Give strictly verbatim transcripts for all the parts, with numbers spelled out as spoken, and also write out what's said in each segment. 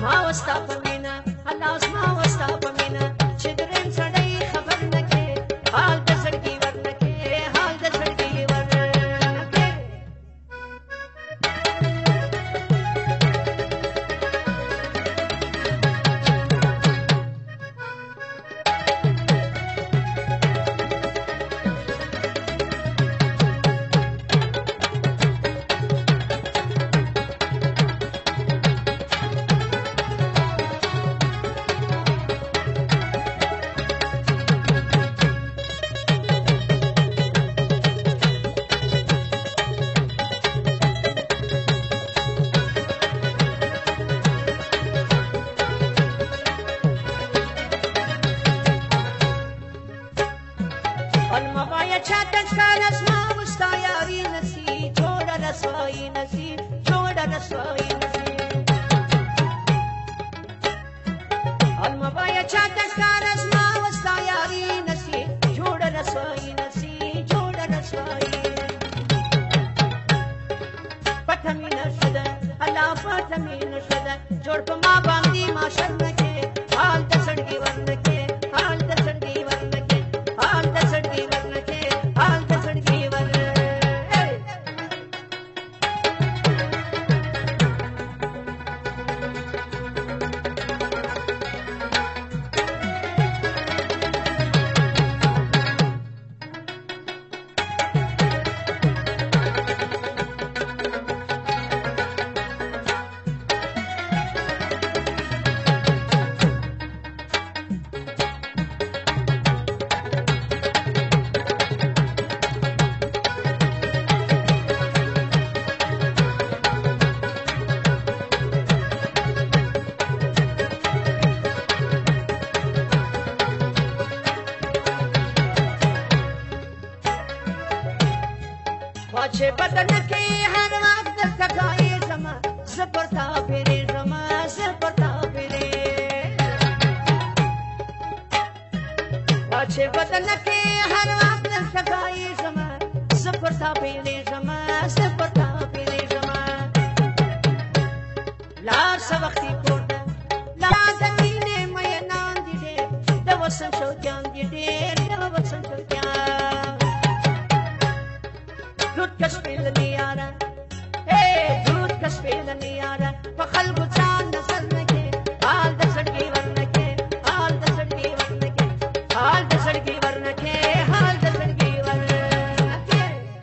زما وستا په مینه الله زما وستا په مینه چې درېیم سړی خبر نه کې حال د زړګي ورنه کې حال د زړګي ورنه کې المبايا چاتن كان اسمع مستعياري نسي جوڑا رسوائي نسي جوڑا رسوائي نسي المبايا چاتن كان اسمع مستعياري نسي جوڑا رسوائي نسي جوڑا رسوائي پتمي نشد الله پتمي نشد جوڑ په ما باندې ما شرم کې حال د سړګي ورن کې حال د سړګي ورن کې حال د سړګي ورن کې حال د سړګي ورن واچه بدن کې هر وخت تکای زما سپرتا پیری زما سپرتا پیری واچه بدن کې هر وخت تکای زما سپرتا پیری زما سپرتا پیری زما لار سوختي پورته لا زمینه مې نان دي د وسم شو جان دي د وسم شو جان दूध का स्पेल नहीं आ रहा हे दूध का स्पेल नहीं आ रहा पखल गुचान नजर न के हाल द सड़की वरन के हाल द सड़की वरन के हाल द सड़की वरन के हाल द सड़की वरन के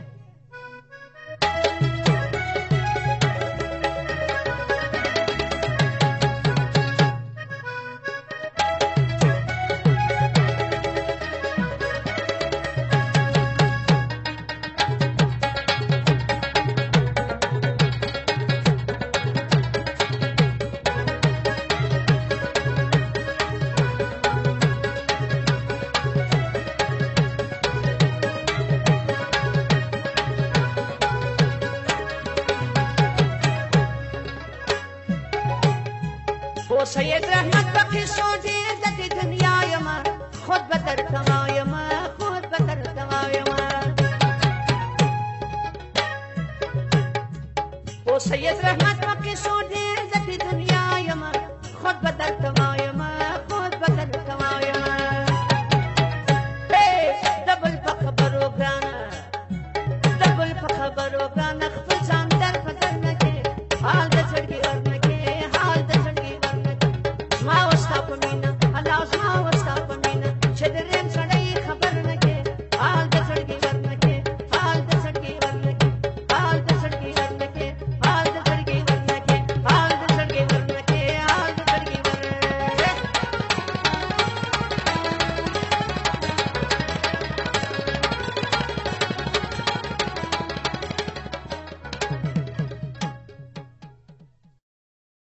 سید رحمت بخی سوچی دتی دنیا یما خود بدر تمایما خود بدر تمایما او سید رحمت بخی سوچی